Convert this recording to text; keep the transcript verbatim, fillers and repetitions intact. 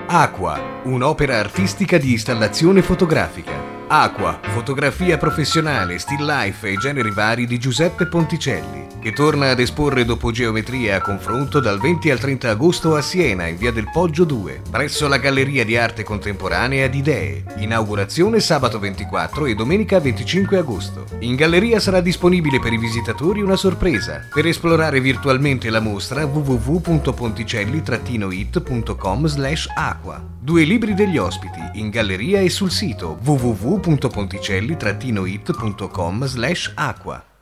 Aqua, un'opera artistica di installazione fotografica. Aqua, fotografia professionale, still life e generi vari di Giuseppe Ponticelli, che torna ad esporre dopo Geometria a confronto dal venti al trenta agosto a Siena, in via del Poggio due, presso la Galleria di Arte Contemporanea di Idee. Inaugurazione sabato ventiquattro e domenica venticinque agosto. In galleria sarà disponibile per i visitatori una sorpresa. Per esplorare virtualmente la mostra w w w punto ponticelli trattino it punto com slash aqua. Due libri degli ospiti, in galleria e sul sito w w w punto ponticelli trattino it punto com slash aqua.